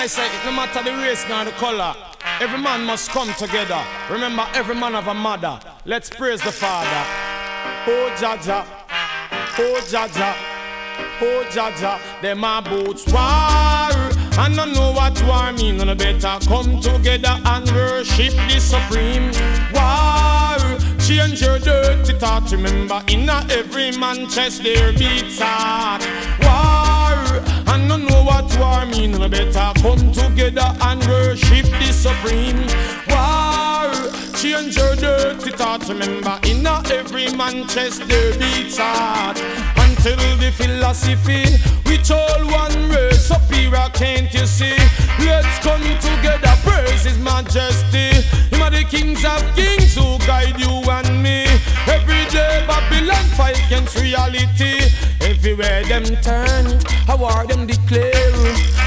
I say it no matter the race nor the color, every man must come together. Remember, every man have a mother. Let's praise the Father. Oh Jaja, oh Jaja, oh Jaja. Them a boots war, and I know what war mean. No better come together and worship the supreme. War, change your dirty thought. Remember, in every man chest there beats heart. War, and I know what war mean. No better come together and worship the supreme. War, change your dirty thought. Remember, in every man chest there beats heart. Until the philosophy, which all one race superior, can't you see? Let's come together, praise His Majesty. Him are the kings of kings who guide you and me. Every day Babylon fight against reality. Everywhere them turn, a war them declare.